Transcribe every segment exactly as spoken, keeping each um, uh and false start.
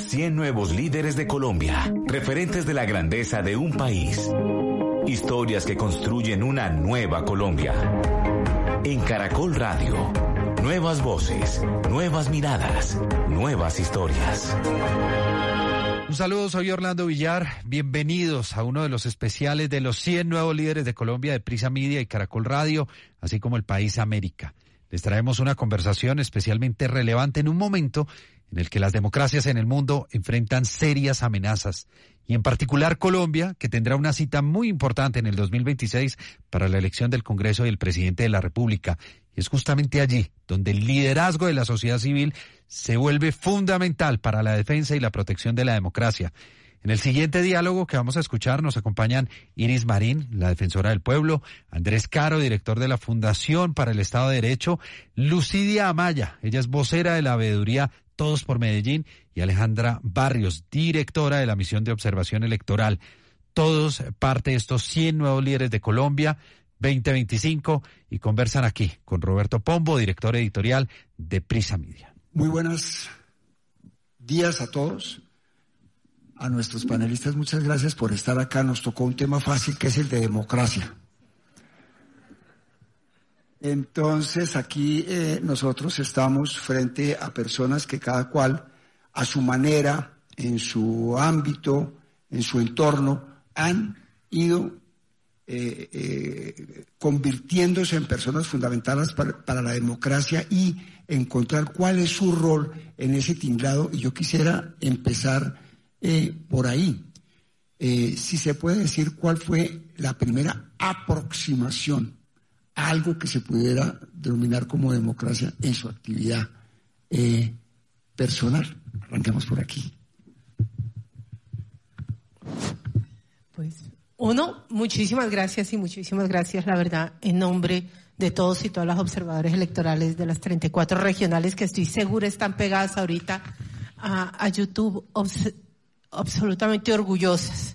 cien nuevos líderes de Colombia, referentes de la grandeza de un país. Historias que construyen una nueva Colombia. En Caracol Radio, nuevas voces, nuevas miradas, nuevas historias. Un saludo, soy Orlando Villar. Bienvenidos a uno de los especiales de los cien nuevos líderes de Colombia de Prisa Media y Caracol Radio, así como el País América. Les traemos una conversación especialmente relevante en un momento en el que las democracias en el mundo enfrentan serias amenazas, y en particular Colombia, que tendrá una cita muy importante en el dos mil veintiséis para la elección del Congreso y el presidente de la República. Y es justamente allí donde el liderazgo de la sociedad civil se vuelve fundamental para la defensa y la protección de la democracia. En el siguiente diálogo que vamos a escuchar nos acompañan Iris Marín, la defensora del pueblo, Andrés Caro, director de la Fundación para el Estado de Derecho, Lucidia Amaya, ella es vocera de la veeduría Todos por Medellín, y Alejandra Barrios, directora de la Misión de Observación Electoral. Todos parte de estos cien nuevos líderes de Colombia veinte veinticinco y conversan aquí con Roberto Pombo, director editorial de Prisa Media. Muy buenos días a todos. A nuestros panelistas, muchas gracias por estar acá. Nos tocó un tema fácil, que es el de democracia. Entonces, aquí eh, nosotros estamos frente a personas que cada cual, a su manera, en su ámbito, en su entorno, han ido eh, eh, convirtiéndose en personas fundamentales para, para la democracia y encontrar cuál es su rol en ese tinglado. Y yo quisiera empezar Eh, por ahí, eh, si se puede decir cuál fue la primera aproximación a algo que se pudiera denominar como democracia en su actividad eh, personal. Arranquemos por aquí. Pues, uno, muchísimas gracias y muchísimas gracias, la verdad, en nombre de todos y todas las observadores electorales de las treinta y cuatro regionales que estoy segura están pegadas ahorita a, a YouTube, obs- absolutamente orgullosas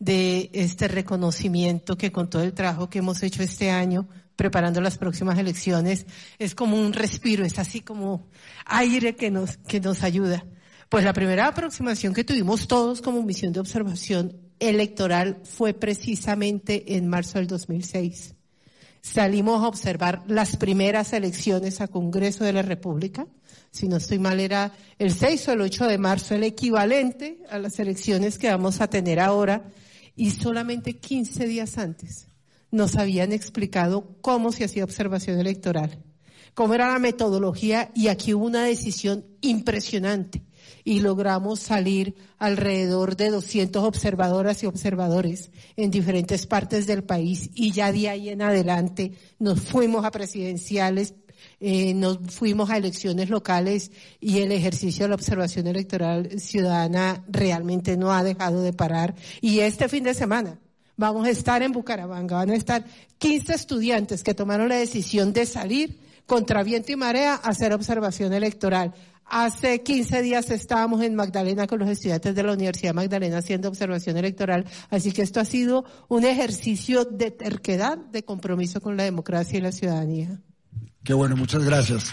de este reconocimiento que, con todo el trabajo que hemos hecho este año preparando las próximas elecciones, es como un respiro, es así como aire que nos que nos ayuda. Pues la primera aproximación que tuvimos todos como misión de observación electoral fue precisamente en marzo del dos mil seis. Salimos a observar las primeras elecciones a Congreso de la República. Si no estoy mal, era el seis o el ocho de marzo, el equivalente a las elecciones que vamos a tener ahora, y solamente quince días antes nos habían explicado cómo se hacía observación electoral, cómo era la metodología, y aquí hubo una decisión impresionante y logramos salir alrededor de doscientas observadoras y observadores en diferentes partes del país, y ya de ahí en adelante nos fuimos a presidenciales, Eh, nos fuimos a elecciones locales, y el ejercicio de la observación electoral ciudadana realmente no ha dejado de parar. Y este fin de semana vamos a estar en Bucaramanga, van a estar quince estudiantes que tomaron la decisión de salir contra viento y marea a hacer observación electoral. Hace quince días estábamos en Magdalena con los estudiantes de la Universidad Magdalena haciendo observación electoral, así que esto ha sido un ejercicio de terquedad, de compromiso con la democracia y la ciudadanía. Qué bueno, muchas gracias.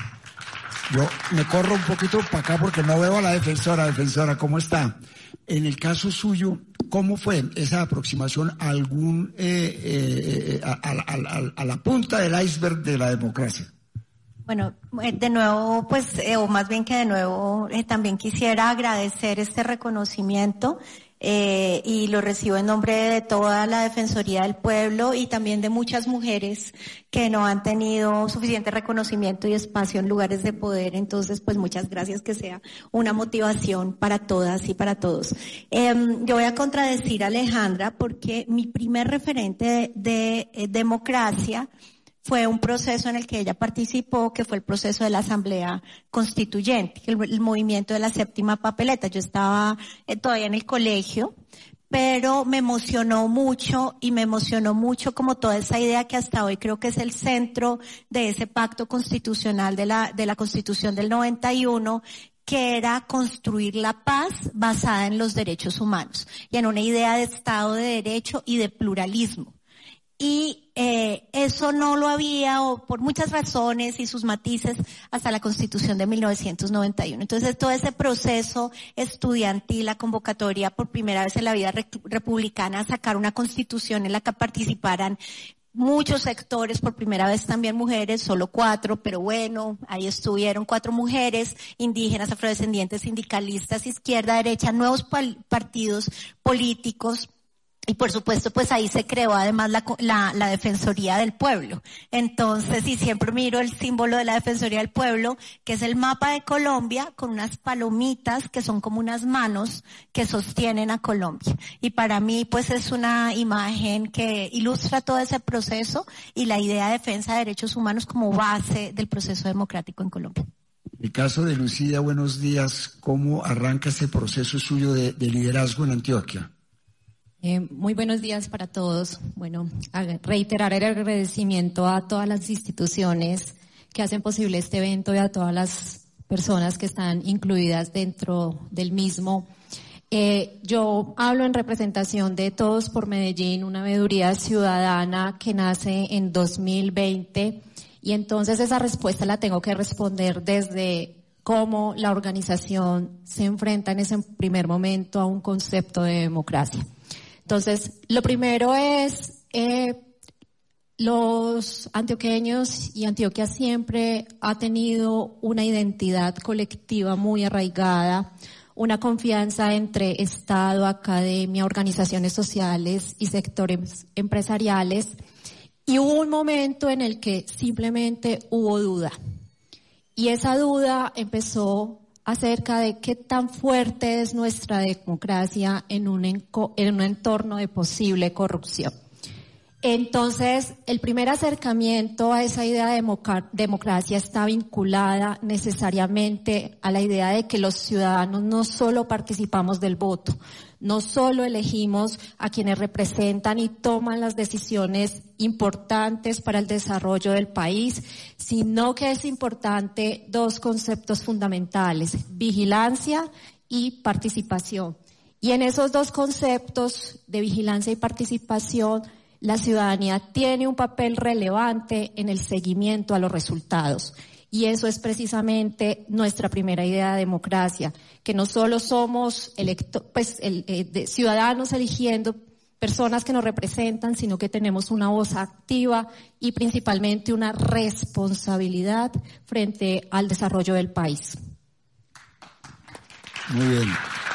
Yo me corro un poquito para acá porque no veo a la defensora. Defensora, ¿cómo está? En el caso suyo, ¿cómo fue esa aproximación a algún, eh, eh, a, a, a, a la punta del iceberg de la democracia? Bueno, de nuevo, pues, eh, o más bien que de nuevo, eh, también quisiera agradecer este reconocimiento. Eh, y lo recibo en nombre de toda la Defensoría del Pueblo y también de muchas mujeres que no han tenido suficiente reconocimiento y espacio en lugares de poder. Entonces, pues muchas gracias, que sea una motivación para todas y para todos. Eh, yo voy a contradecir a Alejandra porque mi primer referente de, de eh, democracia fue un proceso en el que ella participó, que fue el proceso de la Asamblea Constituyente, el, el movimiento de la séptima papeleta. Yo estaba eh, todavía en el colegio, pero me emocionó mucho y me emocionó mucho como toda esa idea que hasta hoy creo que es el centro de ese pacto constitucional de la, de la Constitución del noventa y uno, que era construir la paz basada en los derechos humanos y en una idea de Estado de Derecho y de pluralismo. y eh, eso no lo había, o por muchas razones y sus matices, hasta la Constitución de mil novecientos noventa y uno. Entonces todo ese proceso estudiantil, la convocatoria por primera vez en la vida re- republicana a sacar una Constitución en la que participaran muchos sectores, por primera vez también mujeres, solo cuatro, pero bueno, ahí estuvieron cuatro mujeres, indígenas, afrodescendientes, sindicalistas, izquierda, derecha, nuevos pal- partidos políticos. Y por supuesto, pues ahí se creó además la, la, la Defensoría del Pueblo. Entonces, y siempre miro el símbolo de la Defensoría del Pueblo, que es el mapa de Colombia con unas palomitas que son como unas manos que sostienen a Colombia. Y para mí, pues es una imagen que ilustra todo ese proceso y la idea de defensa de derechos humanos como base del proceso democrático en Colombia. El caso de Lucía, buenos días. ¿Cómo arranca ese proceso suyo de, de liderazgo en Antioquia? Eh, muy buenos días para todos. Bueno, reiterar el agradecimiento a todas las instituciones que hacen posible este evento y a todas las personas que están incluidas dentro del mismo. Eh, yo hablo en representación de Todos por Medellín, una veeduría ciudadana que nace en dos mil veinte, y entonces esa respuesta la tengo que responder desde cómo la organización se enfrenta en ese primer momento a un concepto de democracia. Entonces, lo primero es, eh, los antioqueños y Antioquia siempre ha tenido una identidad colectiva muy arraigada, una confianza entre Estado, academia, organizaciones sociales y sectores empresariales, y hubo un momento en el que simplemente hubo duda. Y esa duda empezó acerca de qué tan fuerte es nuestra democracia en un, enco- en un entorno de posible corrupción. Entonces, el primer acercamiento a esa idea de democ- democracia está vinculada necesariamente a la idea de que los ciudadanos no solo participamos del voto, no solo elegimos a quienes representan y toman las decisiones importantes para el desarrollo del país, sino que es importante dos conceptos fundamentales: vigilancia y participación. Y en esos dos conceptos de vigilancia y participación, la ciudadanía tiene un papel relevante en el seguimiento a los resultados. Y eso es precisamente nuestra primera idea de democracia, que no solo somos electo, pues, el, eh, de ciudadanos eligiendo personas que nos representan, sino que tenemos una voz activa y principalmente una responsabilidad frente al desarrollo del país. Muy bien.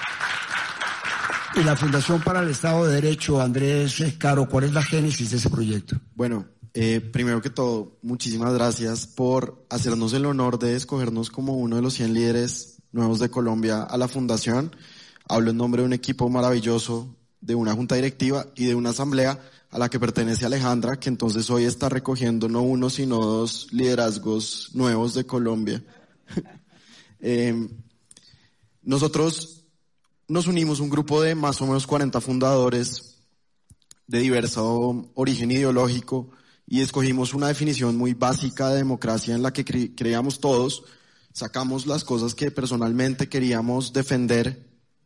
Y la Fundación para el Estado de Derecho, Andrés Caro, ¿cuál es la génesis de ese proyecto? Bueno, eh, primero que todo, muchísimas gracias por hacernos el honor de escogernos como uno de los cien líderes nuevos de Colombia a la Fundación. Hablo en nombre de un equipo maravilloso, de una junta directiva y de una asamblea a la que pertenece Alejandra, que entonces hoy está recogiendo no uno, sino dos liderazgos nuevos de Colombia. eh, nosotros nos unimos un grupo de más o menos cuarenta fundadores de diverso origen ideológico y escogimos una definición muy básica de democracia en la que cre- creíamos todos, sacamos las cosas que personalmente queríamos defender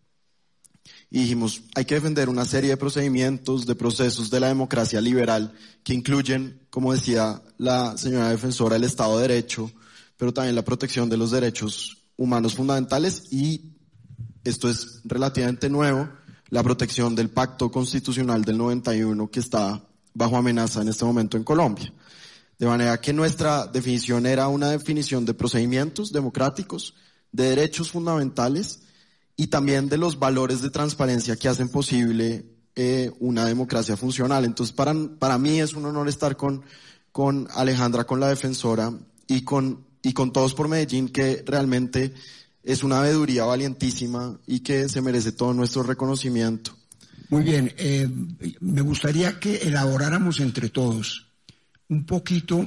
y dijimos, hay que defender una serie de procedimientos, de procesos de la democracia liberal que incluyen, como decía la señora defensora, el Estado de Derecho, pero también la protección de los derechos humanos fundamentales y, esto es relativamente nuevo, la protección del Pacto Constitucional del noventa y uno que está bajo amenaza en este momento en Colombia. De manera que nuestra definición era una definición de procedimientos democráticos, de derechos fundamentales y también de los valores de transparencia que hacen posible eh, una democracia funcional. Entonces, para, para mí es un honor estar con, con Alejandra, con la defensora y con, y con Todos por Medellín, que realmente es una veeduría valientísima y que se merece todo nuestro reconocimiento. Muy bien, eh, me gustaría que elaboráramos entre todos un poquito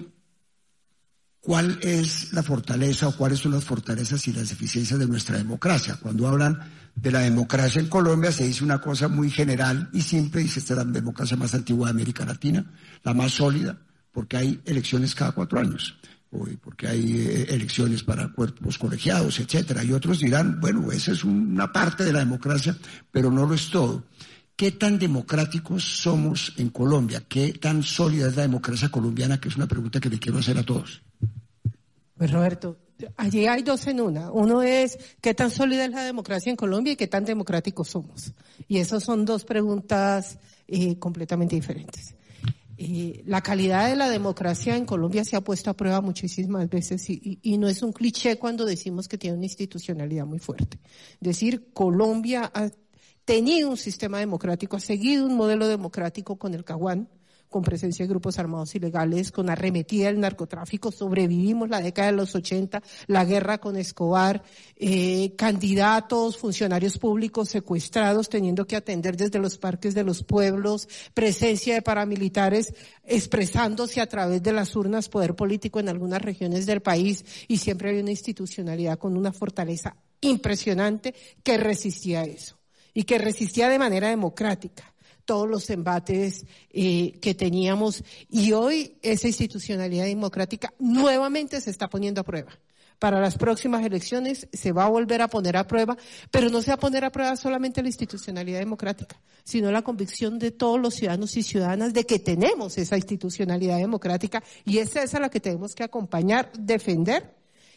cuál es la fortaleza o cuáles son las fortalezas y las deficiencias de nuestra democracia. Cuando hablan de la democracia en Colombia se dice una cosa muy general y simple, dice esta es la democracia más antigua de América Latina, la más sólida, porque hay elecciones cada cuatro años. Porque hay eh, elecciones para cuerpos colegiados, etcétera, y otros dirán, bueno, esa es una parte de la democracia, pero no lo es todo. ¿qué tan democráticos somos en Colombia? ¿Qué tan sólida es la democracia colombiana? Que es una pregunta que le quiero hacer a todos. Pues Roberto, allí hay dos en una. Uno es qué tan sólida es la democracia en Colombia y qué tan democráticos somos. Y esas son dos preguntas eh, completamente diferentes. Eh, la calidad de la democracia en Colombia se ha puesto a prueba muchísimas veces y, y, y no es un cliché cuando decimos que tiene una institucionalidad muy fuerte. Es decir, Colombia ha tenido un sistema democrático, ha seguido un modelo democrático con el Caguán, con presencia de grupos armados ilegales, con arremetida del narcotráfico, sobrevivimos la década de los ochenta, la guerra con Escobar, eh, candidatos, funcionarios públicos secuestrados, teniendo que atender desde los parques de los pueblos, presencia de paramilitares expresándose a través de las urnas, poder político en algunas regiones del país, y siempre había una institucionalidad con una fortaleza impresionante que resistía a eso, y que resistía de manera democrática todos los embates eh, que teníamos, y hoy esa institucionalidad democrática nuevamente se está poniendo a prueba. Para las próximas elecciones se va a volver a poner a prueba, pero no se va a poner a prueba solamente la institucionalidad democrática, sino la convicción de todos los ciudadanos y ciudadanas de que tenemos esa institucionalidad democrática, y esa es a la que tenemos que acompañar, defender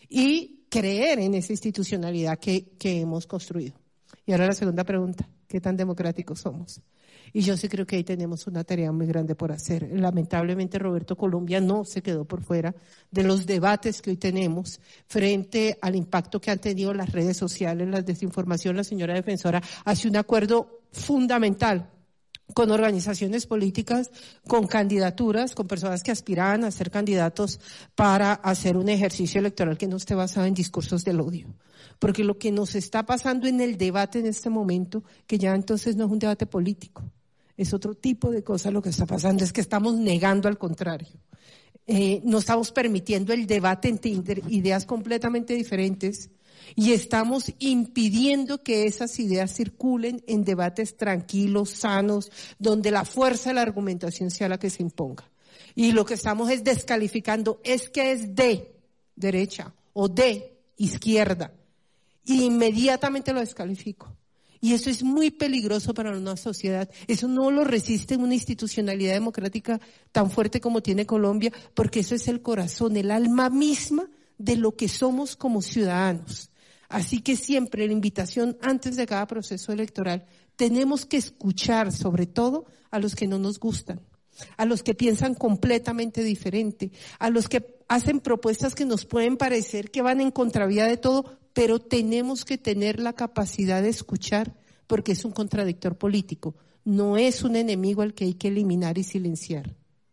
y creer en esa institucionalidad que, que hemos construido. Y ahora la segunda pregunta, ¿qué tan democráticos somos? Y yo sí creo que ahí tenemos una tarea muy grande por hacer. Lamentablemente, Roberto, Colombia no se quedó por fuera de los debates que hoy tenemos frente al impacto que han tenido las redes sociales, la desinformación. La señora defensora hace un acuerdo fundamental con organizaciones políticas, con candidaturas, con personas que aspiraban a ser candidatos para hacer un ejercicio electoral que no esté basado en discursos del odio. Porque lo que nos está pasando en el debate en este momento, que ya entonces no es un debate político, es otro tipo de cosa. Lo que está pasando es que estamos negando al contrario. Eh, no estamos permitiendo el debate entre ideas completamente diferentes y estamos impidiendo que esas ideas circulen en debates tranquilos, sanos, donde la fuerza de la argumentación sea la que se imponga. Y lo que estamos es descalificando, es que es de derecha o de izquierda. Y inmediatamente lo descalifico. Y eso es muy peligroso para una sociedad. Eso no lo resiste una institucionalidad democrática tan fuerte como tiene Colombia, porque eso es el corazón, el alma misma de lo que somos como ciudadanos. Así que siempre la invitación antes de cada proceso electoral, tenemos que escuchar sobre todo a los que no nos gustan, a los que piensan completamente diferente, a los que hacen propuestas que nos pueden parecer que van en contravía de todo, pero tenemos que tener la capacidad de escuchar, porque es un contradictor político, no es un enemigo al que hay que eliminar y silenciar.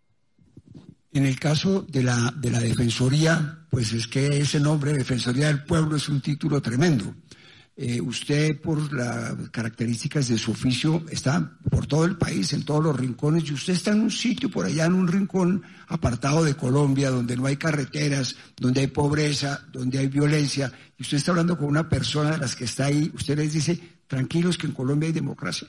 En el caso de la, de la Defensoría, pues es que ese nombre, Defensoría del Pueblo, es un título tremendo. Eh, usted, por las características de su oficio, está por todo el país, en todos los rincones, y usted está en un sitio por allá, en un rincón apartado de Colombia, donde no hay carreteras, donde hay pobreza, donde hay violencia, y usted está hablando con una persona de las que está ahí, usted les dice, tranquilos que en Colombia hay democracia.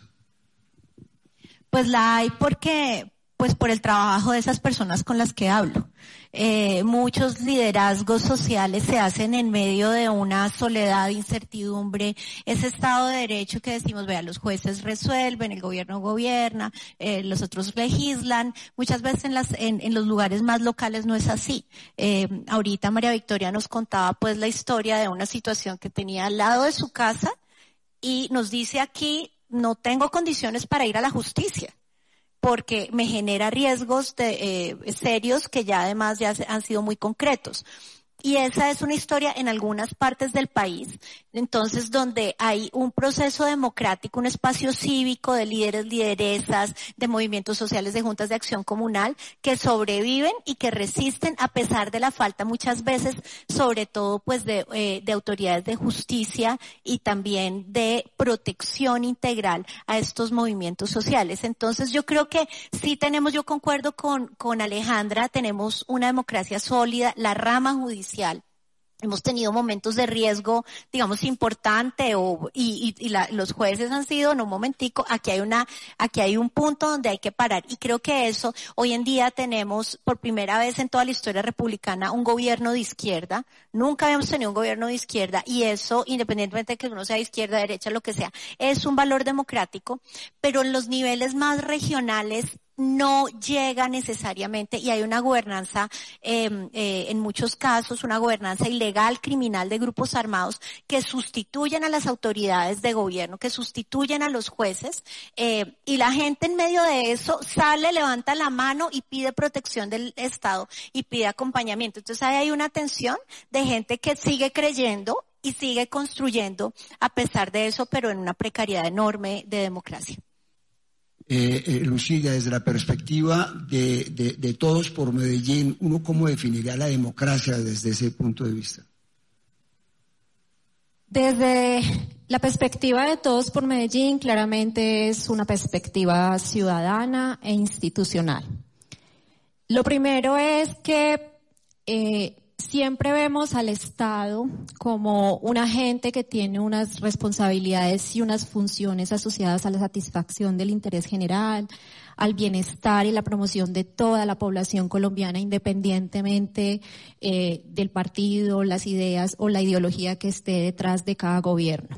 Pues la hay porque, pues por el trabajo de esas personas con las que hablo. Eh, muchos liderazgos sociales se hacen en medio de una soledad, incertidumbre, ese Estado de Derecho que decimos, vea, los jueces resuelven, el gobierno gobierna, eh, los otros legislan. Muchas veces en las en, en los lugares más locales no es así. Eh, ahorita María Victoria nos contaba pues la historia de una situación que tenía al lado de su casa y nos dice aquí, no tengo condiciones para ir a la justicia, porque me genera riesgos de, eh, serios que ya además ya han sido muy concretos. Y esa es una historia en algunas partes del país, entonces donde hay un proceso democrático, un espacio cívico de líderes, lideresas, de movimientos sociales, de juntas de acción comunal, que sobreviven y que resisten a pesar de la falta muchas veces, sobre todo pues de, eh, de autoridades de justicia y también de protección integral a estos movimientos sociales. Entonces yo creo que sí tenemos, yo concuerdo con, con Alejandra, tenemos una democracia sólida, la rama judicial hemos tenido momentos de riesgo, digamos, importante, o, y, y, y la, los jueces han sido, en un momentico, aquí hay una, aquí hay un punto donde hay que parar. Y creo que eso, hoy en día tenemos, por primera vez en toda la historia republicana, un gobierno de izquierda. Nunca habíamos tenido un gobierno de izquierda, y eso, independientemente de que uno sea de izquierda, derecha, lo que sea, es un valor democrático, pero en los niveles más regionales, no llega necesariamente, y hay una gobernanza, eh, eh, en muchos casos, una gobernanza ilegal, criminal, de grupos armados que sustituyen a las autoridades de gobierno, que sustituyen a los jueces, eh, y la gente en medio de eso sale, levanta la mano y pide protección del Estado y pide acompañamiento. Entonces ahí hay una tensión de gente que sigue creyendo y sigue construyendo a pesar de eso, pero en una precariedad enorme de democracia. Eh, eh, Lucía, desde la perspectiva de, de, de Todos por Medellín, ¿uno cómo definiría la democracia desde ese punto de vista? Desde la perspectiva de Todos por Medellín, claramente es una perspectiva ciudadana e institucional. Lo primero es que eh, siempre vemos al Estado como un agente que tiene unas responsabilidades y unas funciones asociadas a la satisfacción del interés general, al bienestar y la promoción de toda la población colombiana, independientemente eh, del partido, las ideas o la ideología que esté detrás de cada gobierno.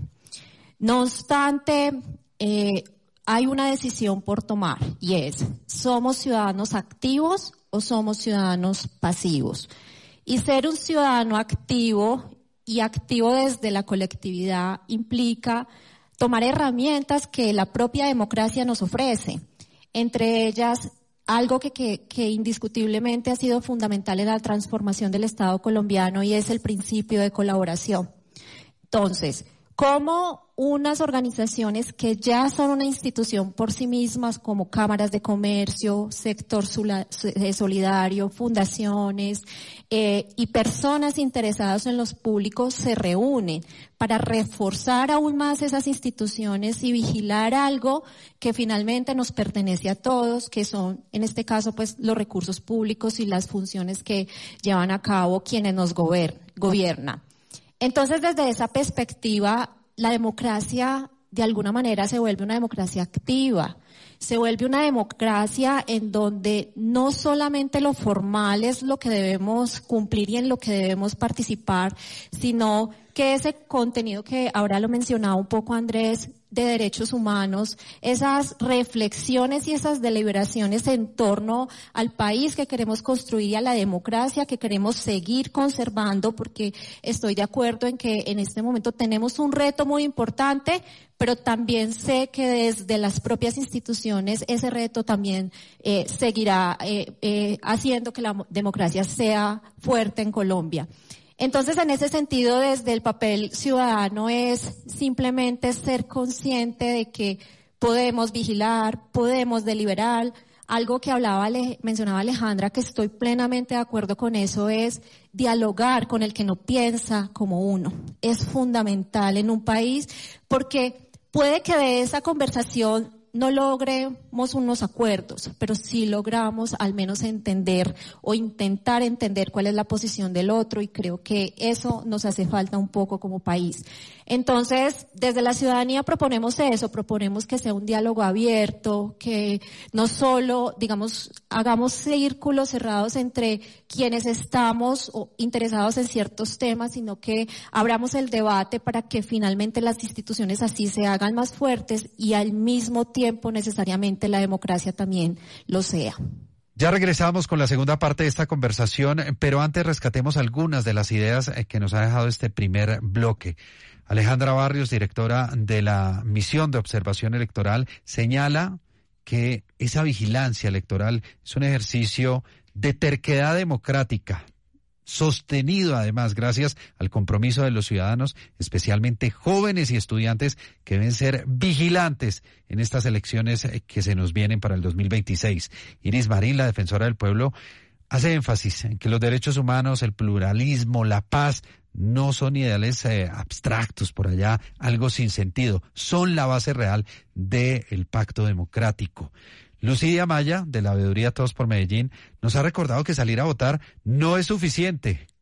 No obstante, eh, hay una decisión por tomar, y es, ¿somos ciudadanos activos o somos ciudadanos pasivos? Y ser un ciudadano activo, y activo desde la colectividad, implica tomar herramientas que la propia democracia nos ofrece. Entre ellas, algo que, que, que indiscutiblemente ha sido fundamental en la transformación del Estado colombiano, y es el principio de colaboración. Entonces, ¿cómo unas organizaciones que ya son una institución por sí mismas, como cámaras de comercio, sector solidario, fundaciones eh, y personas interesadas en los públicos, se reúnen para reforzar aún más esas instituciones y vigilar algo que finalmente nos pertenece a todos, que son, en este caso, pues los recursos públicos y las funciones que llevan a cabo quienes nos gobiernan? Entonces, desde esa perspectiva, la democracia de alguna manera se vuelve una democracia activa, se vuelve una democracia en donde no solamente lo formal es lo que debemos cumplir y en lo que debemos participar, sino que ese contenido que ahora lo mencionaba un poco Andrés, de derechos humanos, esas reflexiones y esas deliberaciones en torno al país que queremos construir y a la democracia que queremos seguir conservando, porque estoy de acuerdo en que en este momento tenemos un reto muy importante, pero también sé que desde las propias instituciones ese reto también eh, seguirá eh, eh, haciendo que la democracia sea fuerte en Colombia. Entonces, en ese sentido, desde el papel ciudadano es simplemente ser consciente de que podemos vigilar, podemos deliberar. Algo que hablaba, mencionaba Alejandra, que estoy plenamente de acuerdo con eso, es dialogar con el que no piensa como uno. Es fundamental en un país, porque puede que de esa conversación no logremos unos acuerdos, pero sí logramos al menos entender o intentar entender cuál es la posición del otro, y creo que eso nos hace falta un poco como país. Entonces, desde la ciudadanía proponemos eso, proponemos que sea un diálogo abierto, que no solo, digamos, hagamos círculos cerrados entre quienes estamos interesados en ciertos temas, sino que abramos el debate para que finalmente las instituciones así se hagan más fuertes y al mismo tiempo necesariamente la democracia también lo sea. Ya regresamos con la segunda parte de esta conversación, pero antes rescatemos algunas de las ideas que nos ha dejado este primer bloque. Alejandra Barrios, directora de la Misión de Observación Electoral, señala que esa vigilancia electoral es un ejercicio de terquedad democrática, sostenido además gracias al compromiso de los ciudadanos, especialmente jóvenes y estudiantes, que deben ser vigilantes en estas elecciones que se nos vienen para el dos mil veintiséis. Iris Marín, la defensora del pueblo, hace énfasis en que los derechos humanos, el pluralismo, la paz, no son ideales eh, abstractos por allá, algo sin sentido, son la base real del pacto democrático. Lucía Maya, de la Veeduría Todos por Medellín, nos ha recordado que salir a votar no es suficiente,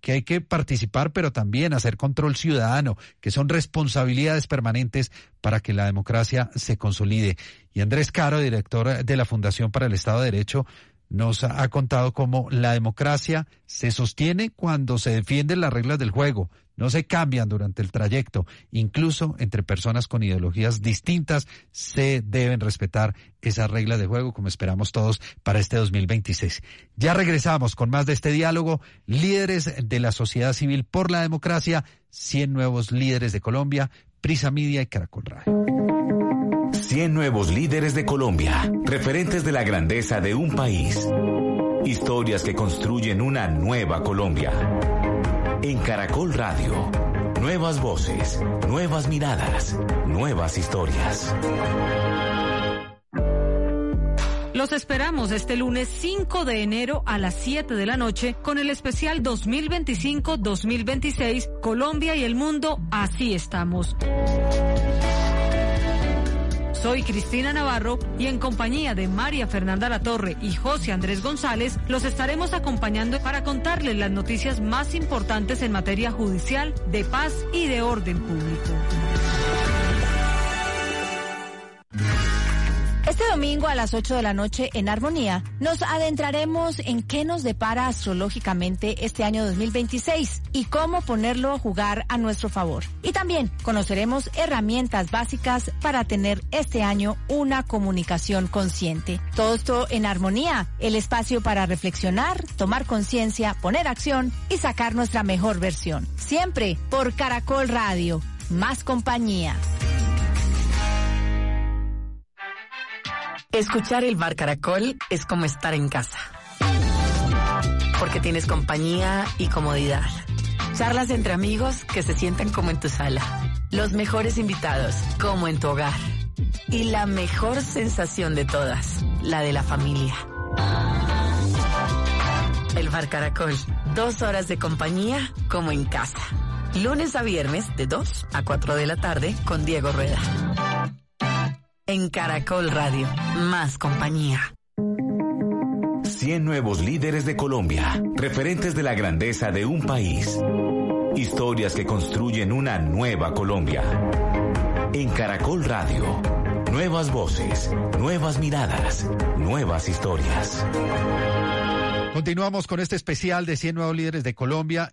que hay que participar, pero también hacer control ciudadano, que son responsabilidades permanentes para que la democracia se consolide. Y Andrés Caro, director de la Fundación para el Estado de Derecho, nos ha contado cómo la democracia se sostiene cuando se defienden las reglas del juego, no se cambian durante el trayecto, incluso entre personas con ideologías distintas se deben respetar esas reglas de juego, como esperamos todos para este dos mil veintiséis. Ya regresamos con más de este diálogo, líderes de la sociedad civil por la democracia, cien nuevos líderes de Colombia, Prisa Media y Caracol Radio. cien nuevos líderes de Colombia, referentes de la grandeza de un país. Historias que construyen una nueva Colombia. En Caracol Radio, nuevas voces, nuevas miradas, nuevas historias. Los esperamos este lunes cinco de enero a las siete de la noche con el especial dos mil veinticinco dos mil veintiséis, Colombia y el mundo, así estamos. Soy Cristina Navarro y en compañía de María Fernanda Latorre y José Andrés González los estaremos acompañando para contarles las noticias más importantes en materia judicial, de paz y de orden público. Este domingo a las ocho de la noche en Armonía nos adentraremos en qué nos depara astrológicamente este año dos mil veintiséis y cómo ponerlo a jugar a nuestro favor. Y también conoceremos herramientas básicas para tener este año una comunicación consciente. Todo esto en Armonía, el espacio para reflexionar, tomar conciencia, poner acción y sacar nuestra mejor versión. Siempre por Caracol Radio, más compañía. Escuchar el Bar Caracol es como estar en casa, porque tienes compañía y comodidad. Charlas entre amigos que se sienten como en tu sala. Los mejores invitados, como en tu hogar. Y la mejor sensación de todas, la de la familia. El Bar Caracol, dos horas de compañía como en casa. Lunes a viernes de dos a cuatro de la tarde con Diego Rueda. En Caracol Radio, más compañía. cien nuevos líderes de Colombia, referentes de la grandeza de un país. Historias que construyen una nueva Colombia. En Caracol Radio, nuevas voces, nuevas miradas, nuevas historias. Continuamos con este especial de cien nuevos líderes de Colombia.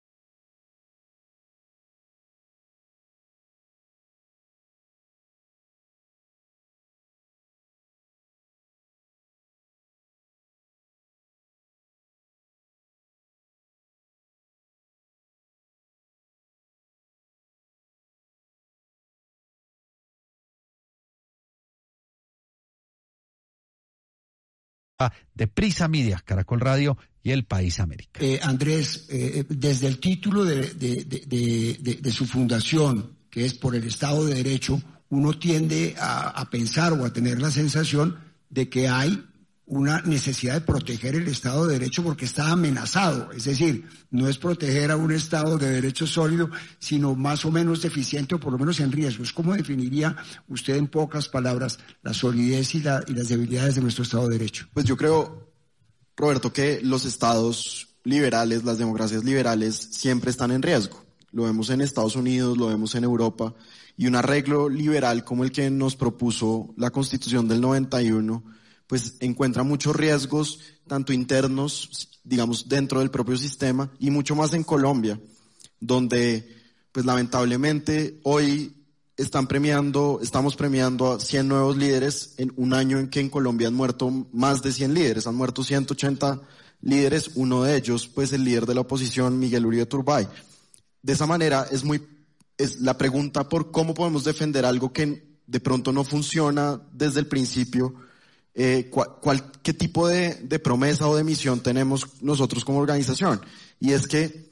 De Prisa Media, Caracol Radio y El País América. Eh, Andrés, eh, desde el título de, de, de, de, de, de su fundación, que es por el Estado de Derecho, uno tiende a, a pensar o a tener la sensación de que hay una necesidad de proteger el Estado de Derecho porque está amenazado. Es decir, no es proteger a un Estado de Derecho sólido, sino más o menos deficiente o por lo menos en riesgo. ¿Cómo definiría usted en pocas palabras la solidez y, la, y las debilidades de nuestro Estado de Derecho? Pues yo creo, Roberto, que los estados liberales, las democracias liberales, siempre están en riesgo. Lo vemos en Estados Unidos, lo vemos en Europa, y un arreglo liberal como el que nos propuso la Constitución del noventa y uno, pues encuentra muchos riesgos, tanto internos, digamos, dentro del propio sistema, y mucho más en Colombia, donde, pues lamentablemente, hoy están premiando, estamos premiando a cien nuevos líderes en un año en que en Colombia han muerto más de cien líderes, han muerto ciento ochenta líderes, uno de ellos, pues el líder de la oposición, Miguel Uribe Turbay. De esa manera, es muy, es la pregunta por cómo podemos defender algo que de pronto no funciona desde el principio. Eh, cuál, cuál, ¿Qué tipo de, de promesa o de misión tenemos nosotros como organización? Y es que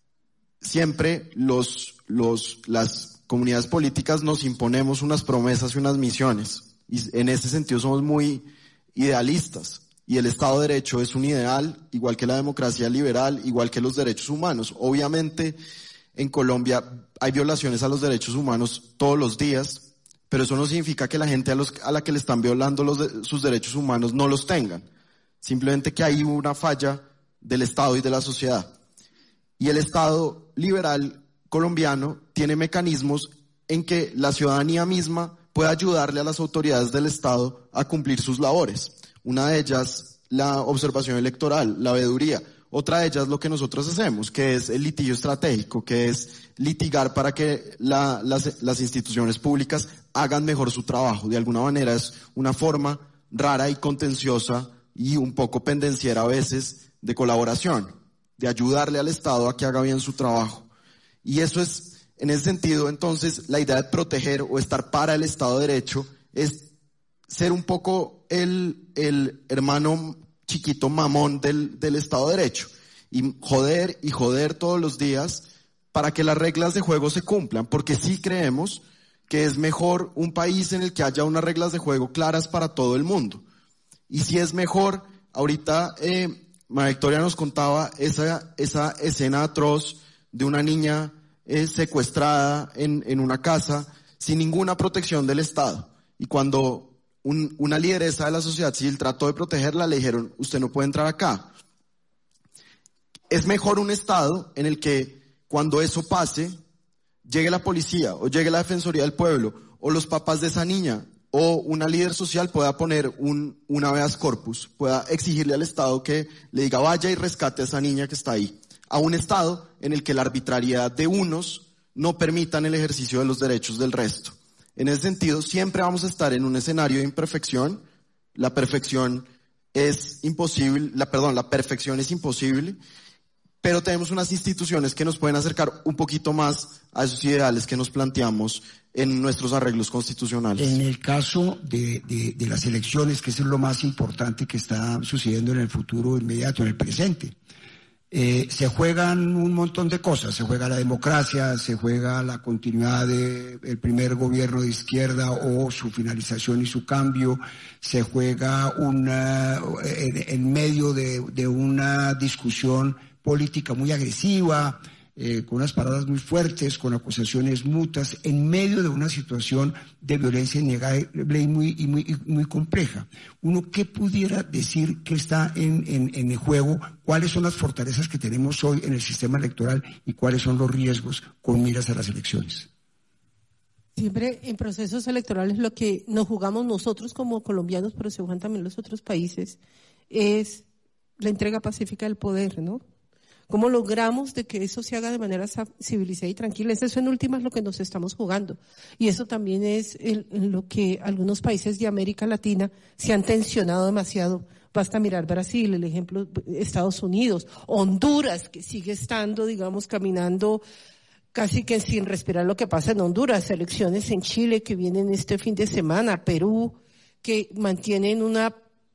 siempre los, los, las comunidades políticas nos imponemos unas promesas y unas misiones. Y en ese sentido somos muy idealistas. Y el Estado de Derecho es un ideal, igual que la democracia liberal, igual que los derechos humanos. Obviamente, en Colombia hay violaciones a los derechos humanos todos los días, pero eso no significa que la gente a, los, a la que le están violando los de, sus derechos humanos no los tengan. Simplemente que hay una falla del Estado y de la sociedad. Y el Estado liberal colombiano tiene mecanismos en que la ciudadanía misma puede ayudarle a las autoridades del Estado a cumplir sus labores. Una de ellas, la observación electoral, la veeduría. Otra de ellas, lo que nosotros hacemos, que es el litigio estratégico, que es litigar para que la, las, las instituciones públicas hagan mejor su trabajo. De alguna manera es una forma rara y contenciosa y un poco pendenciera a veces de colaboración, de ayudarle al Estado a que haga bien su trabajo. Y eso es, en ese sentido, entonces, la idea de proteger o estar para el Estado de Derecho es ser un poco el, el hermano chiquito mamón del, del Estado de Derecho y joder y joder todos los días para que las reglas de juego se cumplan, porque sí creemos que es mejor un país en el que haya unas reglas de juego claras para todo el mundo. Y si es mejor, ahorita eh, María Victoria nos contaba esa, esa escena atroz de una niña eh, secuestrada en, en una casa sin ninguna protección del Estado. Y cuando un, una lideresa de la sociedad civil trató de protegerla, le dijeron, usted no puede entrar acá. Es mejor un Estado en el que cuando eso pase, llegue la policía o llegue la Defensoría del Pueblo o los papás de esa niña o una líder social pueda poner un, un habeas corpus, pueda exigirle al Estado que le diga vaya y rescate a esa niña que está ahí. A un Estado en el que la arbitrariedad de unos no permitan el ejercicio de los derechos del resto. En ese sentido, siempre vamos a estar en un escenario de imperfección. La perfección es imposible, la, perdón, la perfección es imposible, pero tenemos unas instituciones que nos pueden acercar un poquito más a esos ideales que nos planteamos en nuestros arreglos constitucionales. En el caso de, de, de las elecciones, que es lo más importante que está sucediendo en el futuro inmediato, en el presente, eh, se juegan un montón de cosas. Se juega la democracia, se juega la continuidad del primer gobierno de izquierda o su finalización y su cambio, se juega una, en, en medio de, de una discusión política muy agresiva, eh, con unas palabras muy fuertes, con acusaciones mutas, en medio de una situación de violencia innegable y muy, y muy, y muy compleja. Uno, ¿qué pudiera decir que está en, en, en el juego? ¿Cuáles son las fortalezas que tenemos hoy en el sistema electoral y cuáles son los riesgos con miras a las elecciones? Siempre en procesos electorales lo que nos jugamos nosotros como colombianos, pero se juegan también los otros países, es la entrega pacífica del poder, ¿no? ¿Cómo logramos de que eso se haga de manera civilizada y tranquila? Eso en últimas es lo que nos estamos jugando. Y eso también es el, lo que algunos países de América Latina se han tensionado demasiado. Basta mirar Brasil, el ejemplo, Estados Unidos, Honduras, que sigue estando, digamos, caminando casi que sin respirar lo que pasa en Honduras, elecciones en Chile que vienen este fin de semana, Perú, que mantienen una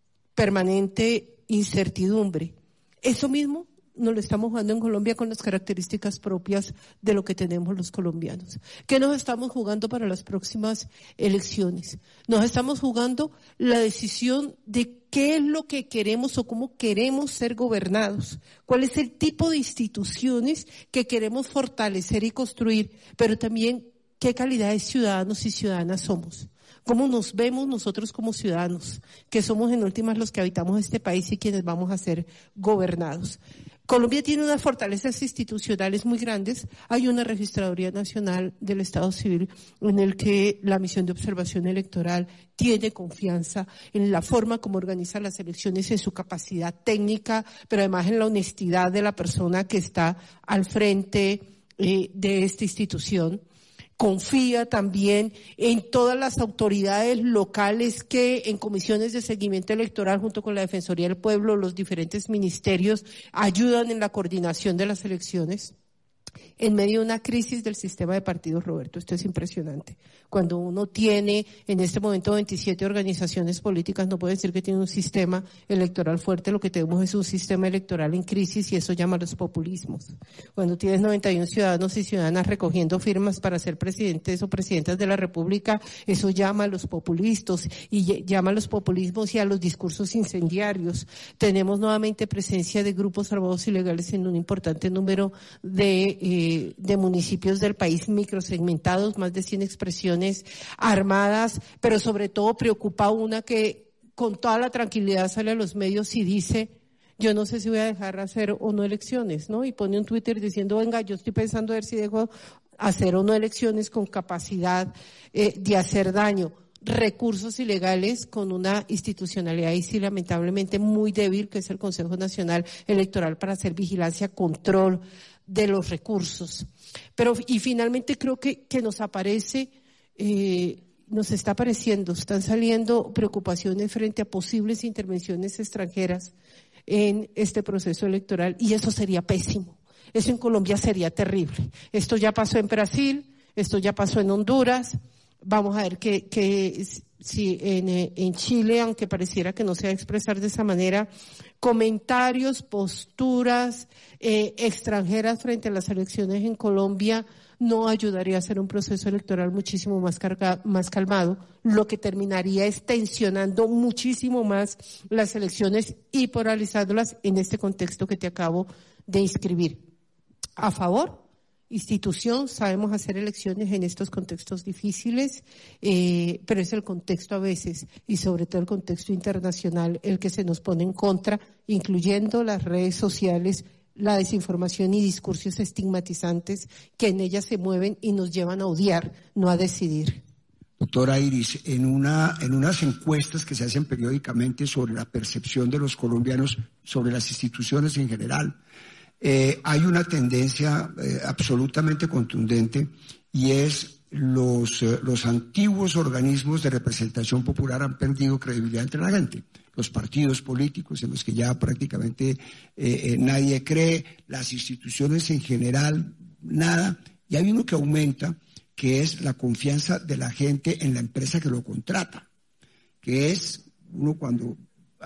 permanente incertidumbre. Eso mismo nos lo estamos jugando en Colombia con las características propias de lo que tenemos los colombianos. ¿Qué nos estamos jugando para las próximas elecciones? Nos estamos jugando la decisión de qué es lo que queremos o cómo queremos ser gobernados, cuál es el tipo de instituciones que queremos fortalecer y construir, pero también qué calidad de ciudadanos y ciudadanas somos. ¿Cómo nos vemos nosotros como ciudadanos, que somos en últimas los que habitamos este país y quienes vamos a ser gobernados? Colombia tiene unas fortalezas institucionales muy grandes. Hay una Registraduría Nacional del Estado Civil en el que la misión de observación electoral tiene confianza en la forma como organiza las elecciones, en su capacidad técnica, pero además en la honestidad de la persona que está al frente eh, de esta institución. Confía también en todas las autoridades locales que en comisiones de seguimiento electoral junto con la Defensoría del Pueblo, los diferentes ministerios ayudan en la coordinación de las elecciones. En medio de una crisis del sistema de partidos, Roberto, esto es impresionante. Cuando uno tiene en este momento veintisiete organizaciones políticas, no puede decir que tiene un sistema electoral fuerte, lo que tenemos es un sistema electoral en crisis y eso llama a los populismos. Cuando tienes noventa y uno ciudadanos y ciudadanas recogiendo firmas para ser presidentes o presidentas de la República, eso llama a los populistas y llama a los populismos y a los discursos incendiarios. Tenemos nuevamente presencia de grupos armados ilegales en un importante número de Eh, de municipios del país microsegmentados, más de cien expresiones armadas, pero sobre todo preocupa una que con toda la tranquilidad sale a los medios y dice yo no sé si voy a dejar hacer o no elecciones, ¿no? Y pone un Twitter diciendo, venga, yo estoy pensando a ver si dejo hacer o no elecciones con capacidad eh, de hacer daño. Recursos ilegales con una institucionalidad y sí lamentablemente muy débil, que es el Consejo Nacional Electoral, para hacer vigilancia, control de los recursos. Pero, y finalmente creo que, que nos aparece, eh, nos está apareciendo, están saliendo preocupaciones frente a posibles intervenciones extranjeras en este proceso electoral, y eso sería pésimo. Eso en Colombia sería terrible. Esto ya pasó en Brasil, esto ya pasó en Honduras. Vamos a ver que, que si en, en Chile, aunque pareciera que no se va a expresar de esa manera, comentarios, posturas eh, extranjeras frente a las elecciones en Colombia no ayudaría a hacer un proceso electoral muchísimo más cargado, más calmado, lo que terminaría es tensionando muchísimo más las elecciones y polarizándolas en este contexto que te acabo de inscribir. A favor, institución, sabemos hacer elecciones en estos contextos difíciles, eh, pero es el contexto a veces, y sobre todo el contexto internacional, el que se nos pone en contra, incluyendo las redes sociales, la desinformación y discursos estigmatizantes que en ellas se mueven y nos llevan a odiar, no a decidir. Doctora Iris, en una, en unas encuestas que se hacen periódicamente sobre la percepción de los colombianos sobre las instituciones en general, Eh, hay una tendencia eh, absolutamente contundente, y es los, eh, los antiguos organismos de representación popular han perdido credibilidad entre la gente. Los partidos políticos en los que ya prácticamente eh, eh, nadie cree, las instituciones en general, nada. Y hay uno que aumenta, que es la confianza de la gente en la empresa que lo contrata, que es uno cuando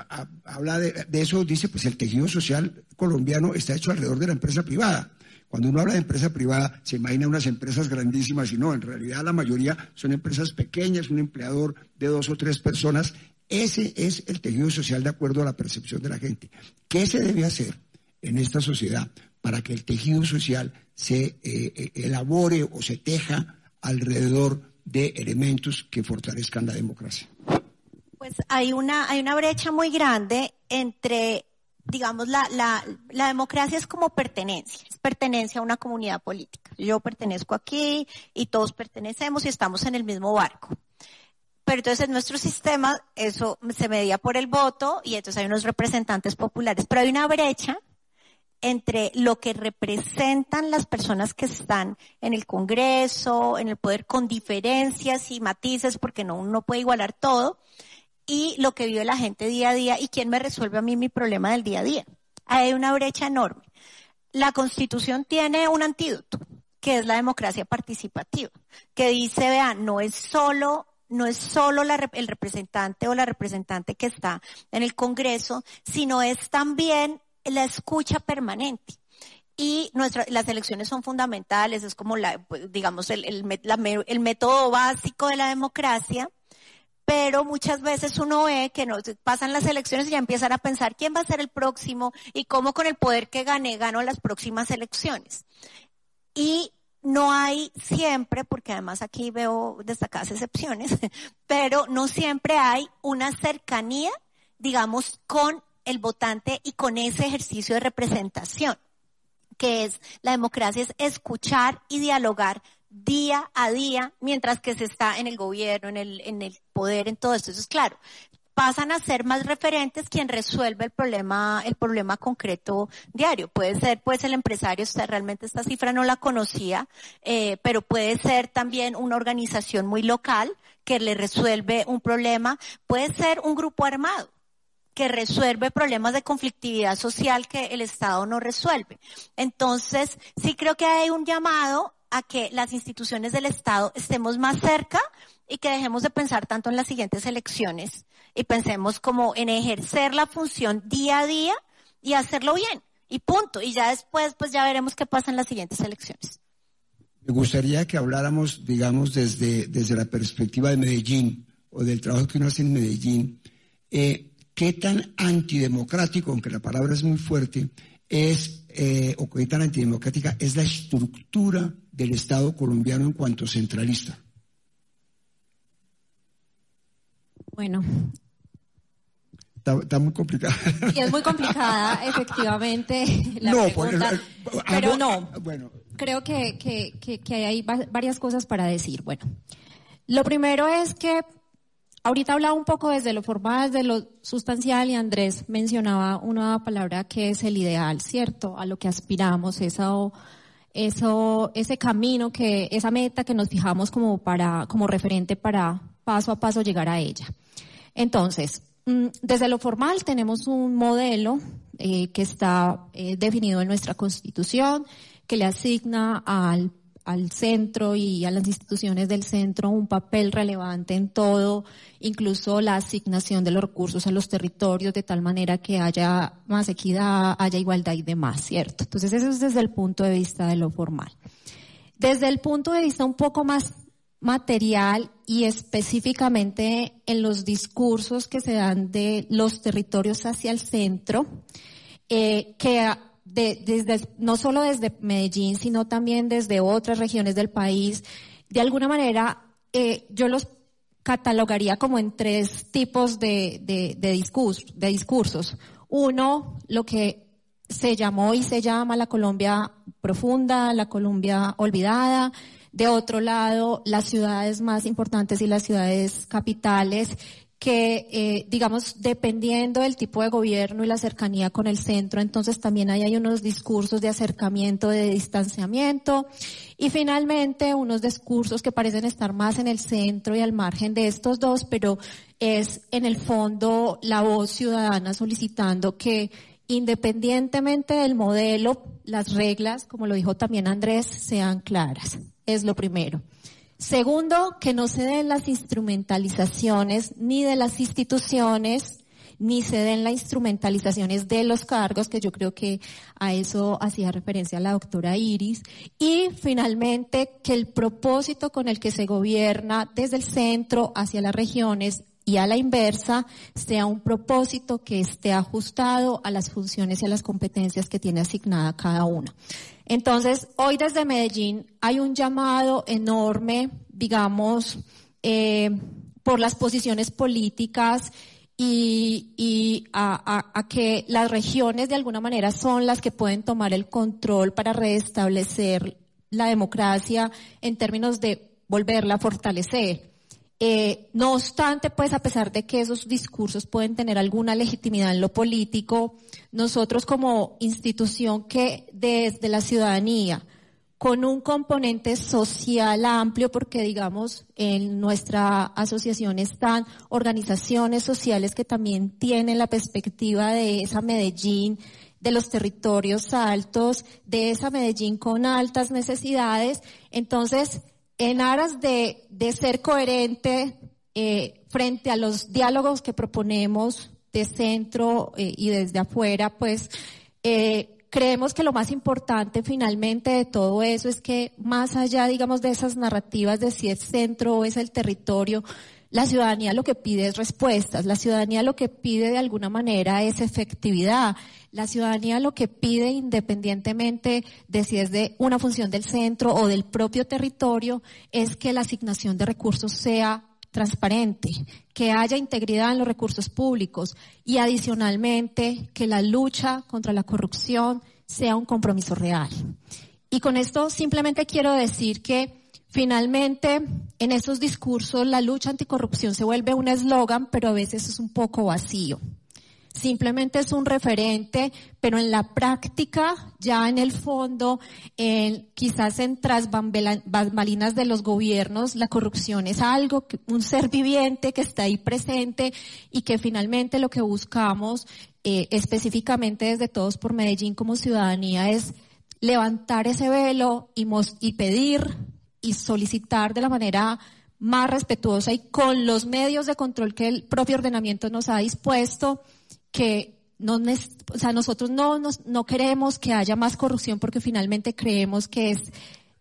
habla de, de eso, dice, pues el tejido social colombiano está hecho alrededor de la empresa privada. Cuando uno habla de empresa privada, se imagina unas empresas grandísimas, y no, en realidad la mayoría son empresas pequeñas, un empleador de dos o tres personas. Ese es el tejido social de acuerdo a la percepción de la gente. ¿Qué se debe hacer en esta sociedad para que el tejido social se eh, elabore o se teja alrededor de elementos que fortalezcan la democracia? Pues hay una, hay una brecha muy grande entre, digamos, la, la, la democracia es como pertenencia, es pertenencia a una comunidad política. Yo pertenezco aquí y todos pertenecemos y estamos en el mismo barco. Pero entonces en nuestro sistema eso se medía por el voto y entonces hay unos representantes populares. Pero hay una brecha entre lo que representan las personas que están en el Congreso, en el poder, con diferencias y matices, porque no, uno no puede igualar todo, y lo que vive la gente día a día, y quién me resuelve a mí mi problema del día a día. Hay una brecha enorme. La Constitución tiene un antídoto, que es la democracia participativa, que dice, vean, no es solo, no es solo la, el representante o la representante que está en el Congreso, sino es también la escucha permanente. Y nuestra, las elecciones son fundamentales, es como la, digamos, el, el, la, el método básico de la democracia. Pero muchas veces uno ve que no, pasan las elecciones y ya empiezan a pensar quién va a ser el próximo y cómo con el poder que gane gano las próximas elecciones. Y no hay siempre, porque además aquí veo destacadas excepciones, pero no siempre hay una cercanía, digamos, con el votante y con ese ejercicio de representación, que es la democracia, es escuchar y dialogar día a día, mientras que se está en el gobierno, en el, en el poder, en todo esto. Entonces, claro, pasan a ser más referentes quien resuelve el problema, el problema concreto diario. Puede ser, pues, el empresario, usted realmente esta cifra no la conocía, eh, pero puede ser también una organización muy local que le resuelve un problema, puede ser un grupo armado que resuelve problemas de conflictividad social que el Estado no resuelve. Entonces, sí creo que hay un llamado a que las instituciones del Estado estemos más cerca y que dejemos de pensar tanto en las siguientes elecciones y pensemos como en ejercer la función día a día y hacerlo bien, y punto. Y ya después, pues ya veremos qué pasa en las siguientes elecciones. Me gustaría que habláramos, digamos, desde, desde la perspectiva de Medellín, o del trabajo que uno hace en Medellín. Eh, ¿Qué tan antidemocrático, aunque la palabra es muy fuerte, es, eh, o qué tan antidemocrática es la estructura del Estado colombiano en cuanto centralista? Bueno. está, está muy complicada. Y es muy complicada, efectivamente, la no, pregunta, pues, pero no, bueno. creo que, que, que, que hay varias cosas para decir. Bueno, lo primero es que ahorita hablaba un poco desde lo formal, desde lo sustancial, y Andrés mencionaba una palabra que es el ideal, ¿cierto? A lo que aspiramos, eso, eso, ese camino, que, esa meta que nos fijamos como para, como referente para paso a paso llegar a ella. Entonces, desde lo formal tenemos un modelo eh, que está eh, definido en nuestra Constitución, que le asigna al, al centro y a las instituciones del centro un papel relevante en todo, incluso la asignación de los recursos a los territorios, de tal manera que haya más equidad, haya igualdad y demás, ¿cierto? Entonces eso es desde el punto de vista de lo formal. Desde el punto de vista un poco más material y específicamente en los discursos que se dan de los territorios hacia el centro, eh, que de, desde, no solo desde Medellín, sino también desde otras regiones del país, de alguna manera eh, yo los catalogaría como en tres tipos de, de, de, discurso, de discursos. Uno, lo que se llamó y se llama la Colombia profunda, la Colombia olvidada. De otro lado, las ciudades más importantes y las ciudades capitales que, eh, digamos, dependiendo del tipo de gobierno y la cercanía con el centro, entonces también ahí hay unos discursos de acercamiento, de distanciamiento, y finalmente unos discursos que parecen estar más en el centro y al margen de estos dos, pero es en el fondo la voz ciudadana solicitando que, independientemente del modelo, las reglas, como lo dijo también Andrés, sean claras. Es lo primero. Segundo, que no se den las instrumentalizaciones ni de las instituciones, ni se den las instrumentalizaciones de los cargos, que yo creo que a eso hacía referencia la doctora Iris. Y finalmente, que el propósito con el que se gobierna desde el centro hacia las regiones y a la inversa sea un propósito que esté ajustado a las funciones y a las competencias que tiene asignada cada una. Entonces, hoy desde Medellín hay un llamado enorme, digamos, eh, por las posiciones políticas y, y a, a, a que las regiones de alguna manera son las que pueden tomar el control para restablecer la democracia en términos de volverla a fortalecer. Eh, no obstante, pues a pesar de que esos discursos pueden tener alguna legitimidad en lo político, nosotros como institución que desde la ciudadanía, con un componente social amplio, porque digamos en nuestra asociación están organizaciones sociales que también tienen la perspectiva de esa Medellín, de los territorios altos, de esa Medellín con altas necesidades, entonces en aras de, de ser coherente eh, frente a los diálogos que proponemos de centro eh, y desde afuera, pues eh, creemos que lo más importante finalmente de todo eso es que más allá, digamos, de esas narrativas de si es centro o es el territorio, la ciudadanía lo que pide es respuestas, la ciudadanía lo que pide de alguna manera es efectividad, la ciudadanía lo que pide independientemente de si es de una función del centro o del propio territorio es que la asignación de recursos sea transparente, que haya integridad en los recursos públicos y adicionalmente que la lucha contra la corrupción sea un compromiso real. Y con esto simplemente quiero decir que finalmente, en esos discursos, la lucha anticorrupción se vuelve un eslogan, pero a veces es un poco vacío. Simplemente es un referente, pero en la práctica, ya en el fondo, en, quizás en tras bambalinas de los gobiernos, la corrupción es algo, que, un ser viviente que está ahí presente y que finalmente lo que buscamos, eh, específicamente desde Todos por Medellín como ciudadanía, es levantar ese velo y, mos- y pedir y solicitar de la manera más respetuosa y con los medios de control que el propio ordenamiento nos ha dispuesto, que no, o sea, nosotros no, nos, no queremos que haya más corrupción porque finalmente creemos que es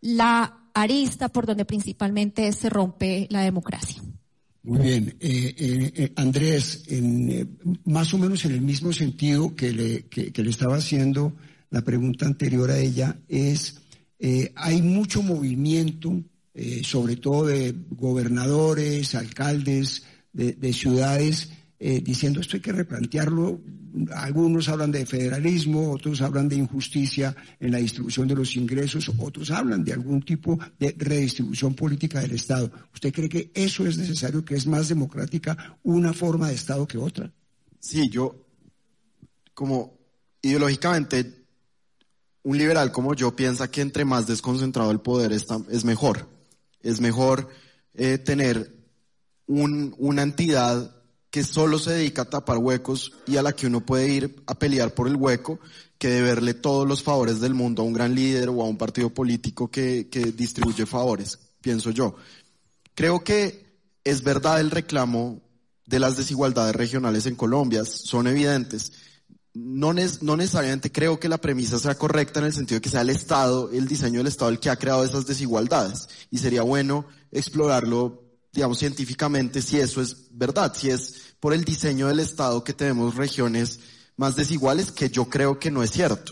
la arista por donde principalmente se rompe la democracia. Muy bien. Eh, eh, eh, Andrés, en, eh, más o menos en el mismo sentido que le, que, que le estaba haciendo la pregunta anterior a ella, es eh, hay mucho movimiento, eh, sobre todo de gobernadores, alcaldes de, de ciudades, eh, diciendo esto hay que replantearlo. Algunos hablan de federalismo, otros hablan de injusticia en la distribución de los ingresos, otros hablan de algún tipo de redistribución política del Estado. ¿Usted cree que eso es necesario, que es más democrática una forma de Estado que otra? Sí, yo, como ideológicamente, un liberal como yo piensa que entre más desconcentrado el poder está, es mejor. Es mejor eh, tener un, una entidad que solo se dedica a tapar huecos y a la que uno puede ir a pelear por el hueco, que deberle todos los favores del mundo a un gran líder o a un partido político que, que distribuye favores, pienso yo. Creo que es verdad el reclamo de las desigualdades regionales en Colombia, son evidentes. No, ne- no necesariamente creo que la premisa sea correcta en el sentido de que sea el Estado, el diseño del Estado el que ha creado esas desigualdades, y sería bueno explorarlo, digamos, científicamente, si eso es verdad, si es por el diseño del Estado que tenemos regiones más desiguales, que yo creo que no es cierto.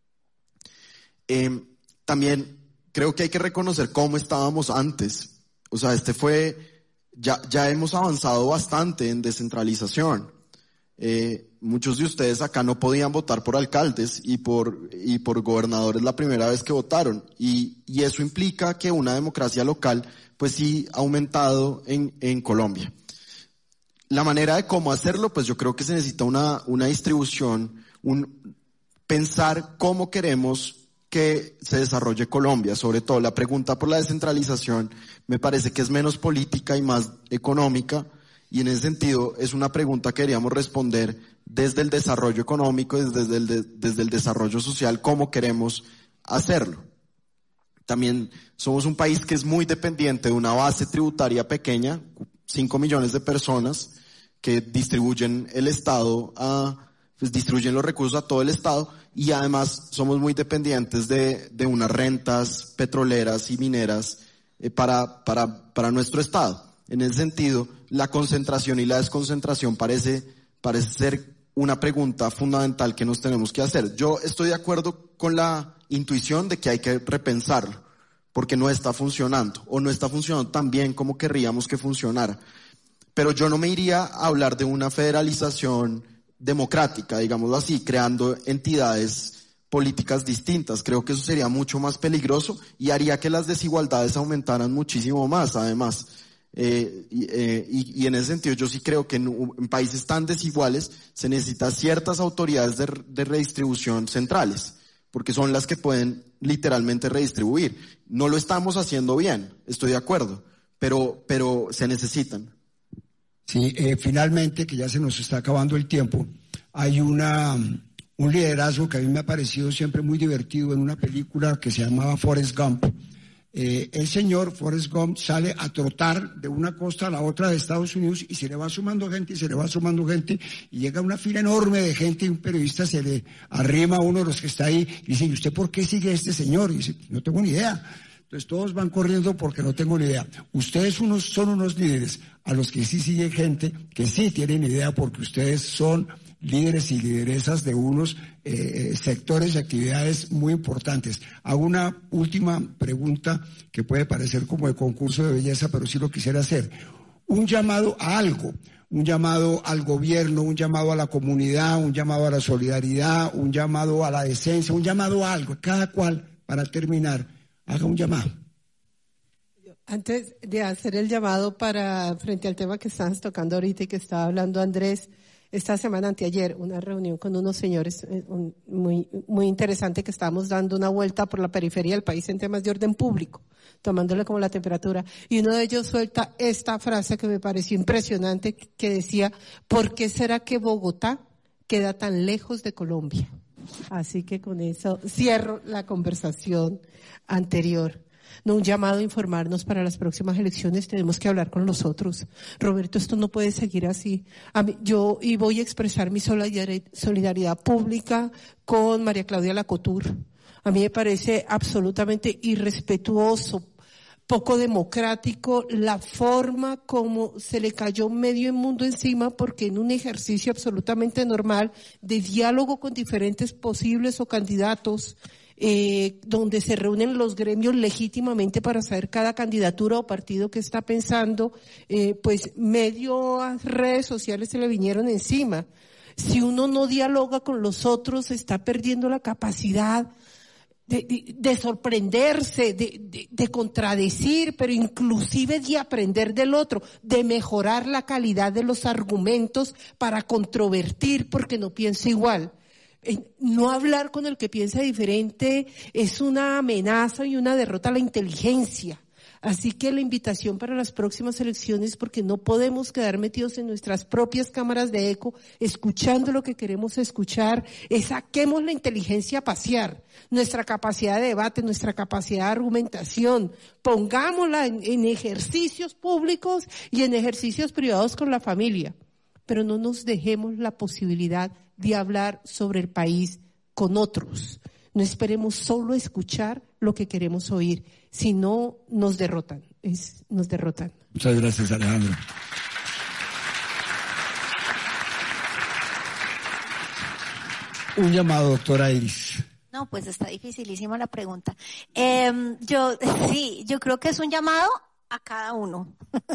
Eh, también creo que hay que reconocer cómo estábamos antes. O sea, este fue, ya, ya hemos avanzado bastante en descentralización. Eh, muchos de ustedes acá no podían votar por alcaldes y por, y por gobernadores la primera vez que votaron, y, y eso implica que una democracia local pues sí ha aumentado en, en Colombia. La manera de cómo hacerlo, pues yo creo que se necesita una, una distribución, un pensar cómo queremos que se desarrolle Colombia. Sobre todo la pregunta por la descentralización me parece que es menos política y más económica, y en ese sentido es una pregunta que queríamos responder desde el desarrollo económico, desde el, de, desde el desarrollo social, cómo queremos hacerlo. También somos un país que es muy dependiente de una base tributaria pequeña, cinco millones de personas que distribuyen el Estado a, pues distribuyen los recursos a todo el Estado, y además somos muy dependientes de, de unas rentas petroleras y mineras eh, para, para, para nuestro Estado. En ese sentido, la concentración y la desconcentración parece, parece ser una pregunta fundamental que nos tenemos que hacer. Yo estoy de acuerdo con la intuición de que hay que repensarlo, porque no está funcionando, o no está funcionando tan bien como querríamos que funcionara. Pero yo no me iría a hablar de una federalización democrática, digámoslo así, creando entidades políticas distintas. Creo que eso sería mucho más peligroso y haría que las desigualdades aumentaran muchísimo más, además. Eh, y, eh, y, y en ese sentido yo sí creo que en, en países tan desiguales se necesitan ciertas autoridades de, de redistribución centrales, porque son las que pueden literalmente redistribuir. No lo estamos haciendo bien, estoy de acuerdo, pero, pero se necesitan. Sí, eh, finalmente, que ya se nos está acabando el tiempo, hay una, un liderazgo que a mí me ha parecido siempre muy divertido en una película que se llamaba Forrest Gump. Eh, el señor Forrest Gump sale a trotar de una costa a la otra de Estados Unidos y se le va sumando gente y se le va sumando gente y llega una fila enorme de gente y un periodista se le arrima a uno de los que está ahí y dice, ¿y usted por qué sigue a este señor? Y dice, no tengo ni idea. Entonces todos van corriendo porque no tengo ni idea. Ustedes unos, son unos líderes a los que sí sigue gente que sí tienen idea, porque ustedes son líderes y lideresas de unos eh, sectores y actividades muy importantes. Hago una última pregunta que puede parecer como de concurso de belleza, pero sí lo quisiera hacer. Un llamado a algo, un llamado al gobierno, un llamado a la comunidad, un llamado a la solidaridad, un llamado a la decencia, un llamado a algo. Cada cual, para terminar, haga un llamado. Antes de hacer el llamado para frente al tema que estás tocando ahorita y que estaba hablando Andrés, esta semana, anteayer, una reunión con unos señores eh, un, muy, muy interesante, que estábamos dando una vuelta por la periferia del país en temas de orden público, tomándole como la temperatura, y uno de ellos suelta esta frase que me pareció impresionante, que decía, ¿por qué será que Bogotá queda tan lejos de Colombia? Así que con eso cierro la conversación anterior. No, un llamado a informarnos para las próximas elecciones. Tenemos que hablar con los otros. Roberto, esto no puede seguir así. A mí, yo y voy a expresar mi solidaridad pública con María Claudia Lacotur. A mí me parece absolutamente irrespetuoso, poco democrático, la forma como se le cayó medio mundo encima, porque en un ejercicio absolutamente normal de diálogo con diferentes posibles o candidatos, eh, donde se reúnen los gremios legítimamente para saber cada candidatura o partido que está pensando, eh, pues medio redes sociales se le vinieron encima. Si uno no dialoga con los otros, está perdiendo la capacidad de, de, de sorprenderse, de, de, de contradecir, pero inclusive de aprender del otro, de mejorar la calidad de los argumentos para controvertir porque no piensa igual. No hablar con el que piensa diferente es una amenaza y una derrota a la inteligencia. Así que la invitación para las próximas elecciones, porque no podemos quedar metidos en nuestras propias cámaras de eco, escuchando lo que queremos escuchar, es saquemos la inteligencia a pasear, nuestra capacidad de debate, nuestra capacidad de argumentación, pongámosla en, en ejercicios públicos y en ejercicios privados con la familia, pero no nos dejemos la posibilidad de hablar sobre el país con otros. No esperemos solo escuchar lo que queremos oír, si no nos derrotan, es, nos derrotan. Muchas gracias, Alejandro. Un llamado, doctora Iris. No, pues está dificilísima la pregunta. Eh, yo, sí, yo creo que es un llamado a cada uno,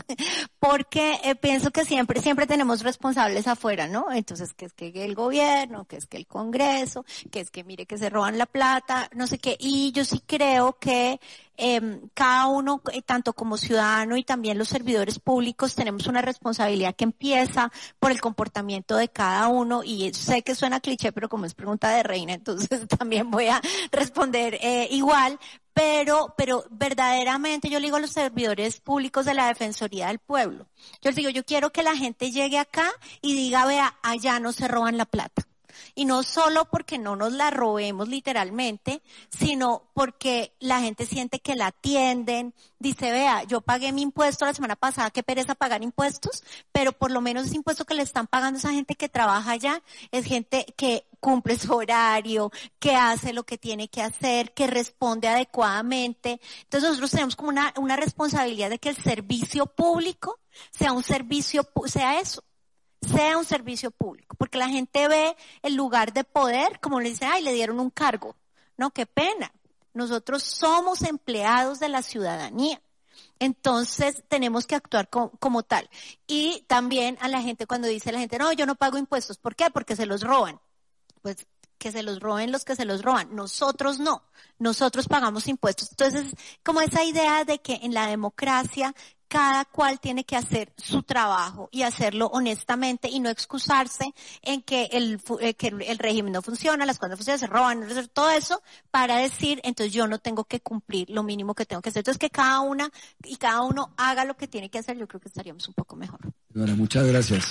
porque eh, pienso que siempre, siempre tenemos responsables afuera, ¿no? Entonces, que es que el gobierno, que es que el Congreso, que es que mire que se roban la plata, no sé qué, y yo sí creo que eh, cada uno, eh, tanto como ciudadano y también los servidores públicos, tenemos una responsabilidad que empieza por el comportamiento de cada uno, y sé que suena cliché, pero como es pregunta de reina, entonces también voy a responder eh, igual. Pero, pero verdaderamente yo le digo a los servidores públicos de la Defensoría del Pueblo, yo les digo, yo quiero que la gente llegue acá y diga, vea, allá no se roban la plata. Y no solo porque no nos la robemos literalmente, sino porque la gente siente que la atienden, dice, vea, yo pagué mi impuesto la semana pasada, qué pereza pagar impuestos, pero por lo menos ese impuesto que le están pagando a esa gente que trabaja allá, es gente que cumple su horario, que hace lo que tiene que hacer, que responde adecuadamente. Entonces nosotros tenemos como una, una responsabilidad de que el servicio público sea un servicio, sea eso. sea un servicio público, porque la gente ve el lugar de poder, como le dicen, ay, le dieron un cargo. No, qué pena. Nosotros somos empleados de la ciudadanía. Entonces, tenemos que actuar como, como tal. Y también a la gente cuando dice la gente, no, yo no pago impuestos. ¿Por qué? Porque se los roban. Pues, que se los roben los que se los roban. Nosotros no. Nosotros pagamos impuestos. Entonces, como esa idea de que en la democracia cada cual tiene que hacer su trabajo y hacerlo honestamente y no excusarse en que el, eh, que el régimen no funciona, las cosas no funcionan, se roban, todo eso para decir, entonces yo no tengo que cumplir lo mínimo que tengo que hacer. Entonces que cada una y cada uno haga lo que tiene que hacer, yo creo que estaríamos un poco mejor. Bueno, muchas gracias.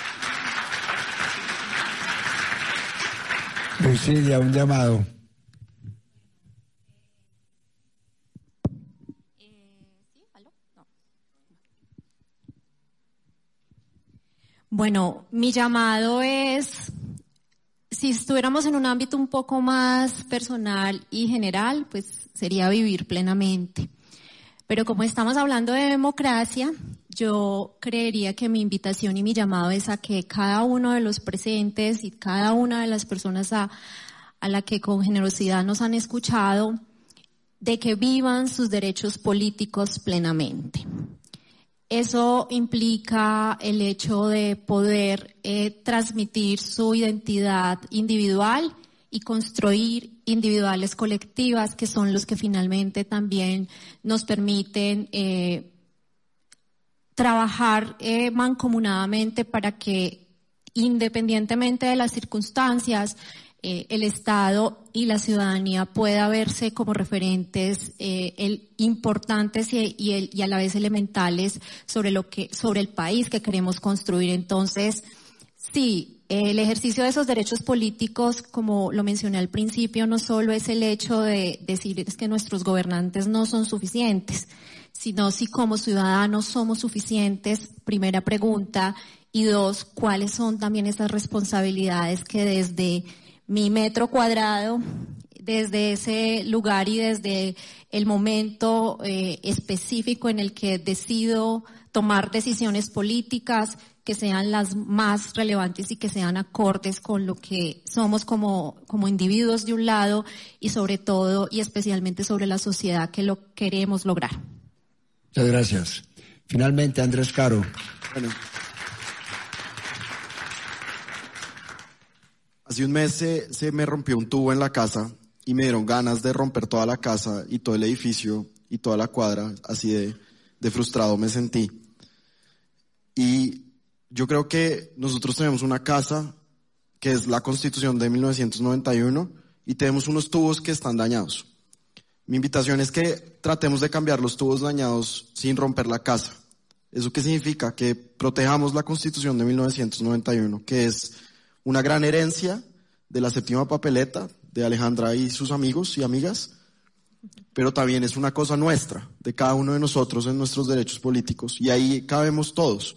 Lucilia, un llamado. Bueno, mi llamado es, si estuviéramos en un ámbito un poco más personal y general, pues sería vivir plenamente. Pero como estamos hablando de democracia, yo creería que mi invitación y mi llamado es a que cada uno de los presentes y cada una de las personas a, a la que con generosidad nos han escuchado, de que vivan sus derechos políticos plenamente. Eso implica el hecho de poder eh, transmitir su identidad individual y construir individuales colectivas que son los que finalmente también nos permiten eh, trabajar eh, mancomunadamente para que independientemente de las circunstancias Eh, el Estado y la ciudadanía pueda verse como referentes eh, el, importantes y, y, el, y a la vez elementales sobre lo que sobre el país que queremos construir. Entonces, sí, eh, el ejercicio de esos derechos políticos, como lo mencioné al principio, no solo es el hecho de decir es que nuestros gobernantes no son suficientes, sino si como ciudadanos somos suficientes, primera pregunta, y dos, cuáles son también esas responsabilidades que desde mi metro cuadrado, desde ese lugar y desde el momento eh, específico en el que decido tomar decisiones políticas, que sean las más relevantes y que sean acordes con lo que somos como, como individuos de un lado y sobre todo y especialmente sobre la sociedad que lo queremos lograr. Muchas gracias. Finalmente, Andrés Caro. Bueno. Hace un mes se, se me rompió un tubo en la casa y me dieron ganas de romper toda la casa y todo el edificio y toda la cuadra, así de, de frustrado me sentí. Y yo creo que nosotros tenemos una casa que es la Constitución de mil novecientos noventa y uno y tenemos unos tubos que están dañados. Mi invitación es que tratemos de cambiar los tubos dañados sin romper la casa. ¿Eso qué significa? Que protejamos la Constitución de mil novecientos noventa y uno, que es una gran herencia de la séptima papeleta de Alejandra y sus amigos y amigas, pero también es una cosa nuestra, de cada uno de nosotros en nuestros derechos políticos, y ahí cabemos todos.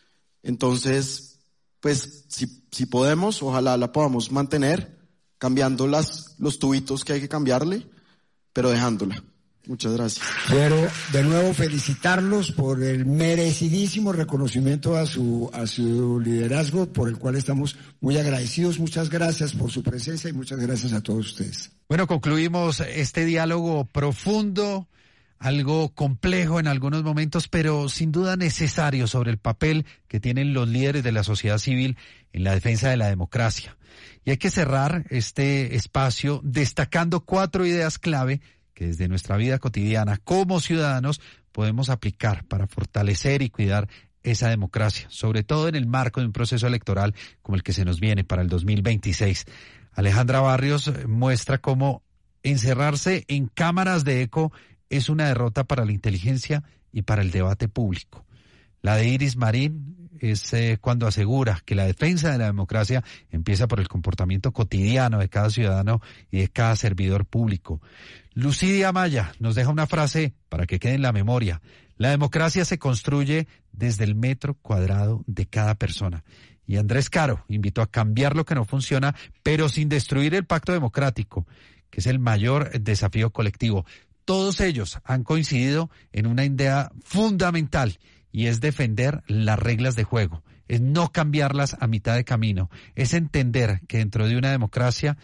Entonces, pues, si, si podemos, ojalá la podamos mantener, cambiando las, los tubitos que hay que cambiarle, pero dejándola. Muchas gracias. Quiero de nuevo felicitarlos por el merecidísimo reconocimiento a su, a su liderazgo, por el cual estamos muy agradecidos. Muchas gracias por su presencia y muchas gracias a todos ustedes. Bueno, concluimos este diálogo profundo, algo complejo en algunos momentos, pero sin duda necesario, sobre el papel que tienen los líderes de la sociedad civil en la defensa de la democracia. Y hay que cerrar este espacio destacando cuatro ideas clave que desde nuestra vida cotidiana como ciudadanos podemos aplicar para fortalecer y cuidar esa democracia, sobre todo en el marco de un proceso electoral como el que se nos viene para el dos mil veintiséis. Alejandra Barrios muestra cómo encerrarse en cámaras de eco es una derrota para la inteligencia y para el debate público. La de Iris Marín es eh, cuando asegura que la defensa de la democracia empieza por el comportamiento cotidiano de cada ciudadano y de cada servidor público. Lucidia Maya nos deja una frase para que quede en la memoria. La democracia se construye desde el metro cuadrado de cada persona. Y Andrés Caro invitó a cambiar lo que no funciona, pero sin destruir el pacto democrático, que es el mayor desafío colectivo. Todos ellos han coincidido en una idea fundamental, y es defender las reglas de juego, es no cambiarlas a mitad de camino, es entender que dentro de una democracia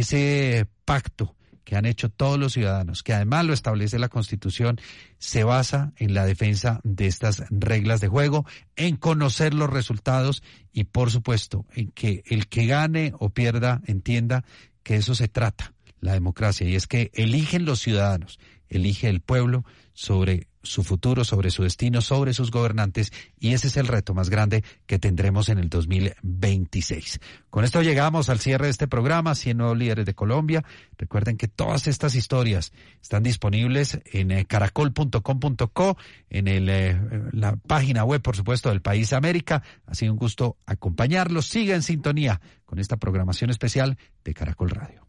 ese pacto que han hecho todos los ciudadanos, que además lo establece la Constitución, se basa en la defensa de estas reglas de juego, en conocer los resultados y, por supuesto, en que el que gane o pierda entienda que eso se trata, la democracia, y es que eligen los ciudadanos, elige el pueblo sobre su futuro, sobre su destino, sobre sus gobernantes, y ese es el reto más grande que tendremos en el dos mil veintiséis. Con esto llegamos al cierre de este programa, cien Nuevos Líderes de Colombia. Recuerden que todas estas historias están disponibles en eh, caracol punto com punto co, en el, eh, la página web, por supuesto, del País América. Ha sido un gusto acompañarlos. Siga en sintonía con esta programación especial de Caracol Radio.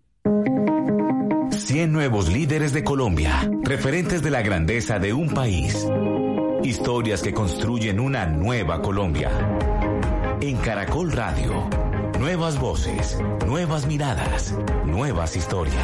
cien Nuevos Líderes de Colombia, referentes de la grandeza de un país. Historias que construyen una nueva Colombia. En Caracol Radio, nuevas voces, nuevas miradas, nuevas historias.